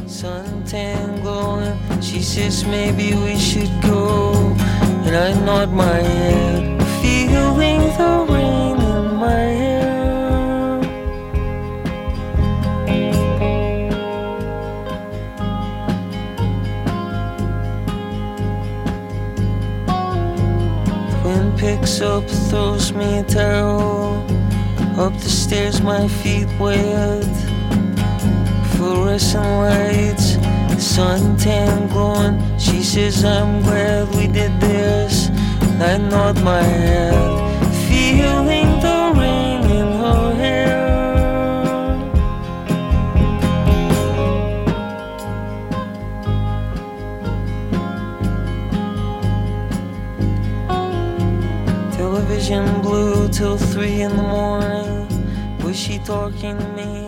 suntan glowing. She says maybe we should go, and I nod my head, feeling the rain in my hair. The wind picks up, throws me a towel. Up the stairs, my feet wet. Fluorescent lights, suntan glowing. She says I'm glad we did this. I nod my head, feeling the rain in her hair. Television blue till 3 in the morning. Was she talking to me?